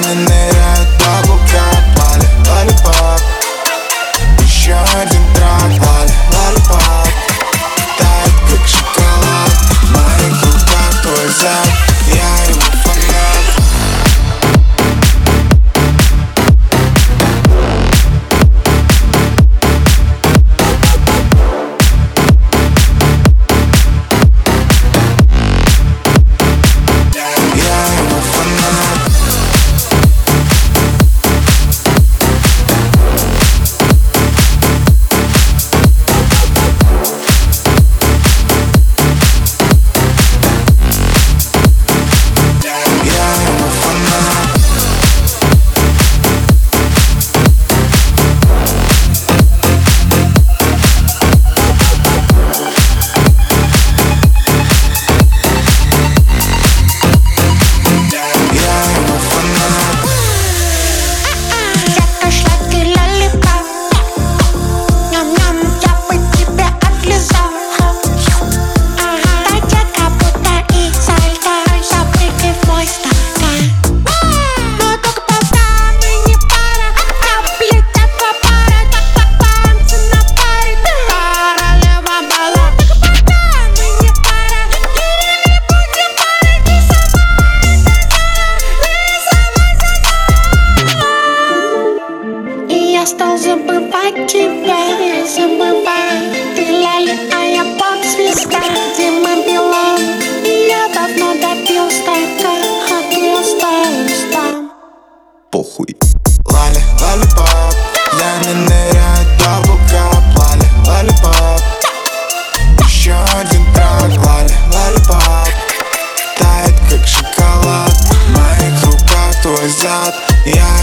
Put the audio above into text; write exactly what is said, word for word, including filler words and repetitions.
не ныряют в облака. Лали, лалипап. Еще один трак. Лали, лалипап. Тает как шоколад. В моих руках твой зад. Я его фанат. Я стал забывать тебя, забывать. Ты лали, а я поп-звезда. Дима Билан. И я давно допил стакан, а ты осталась там. Похуй. Лали, лалипап. Я не ныряю в облака. Лали, лалипап. Еще один трак. Лали, лалипап. Тает как шоколад. В моих руках твой зад. Я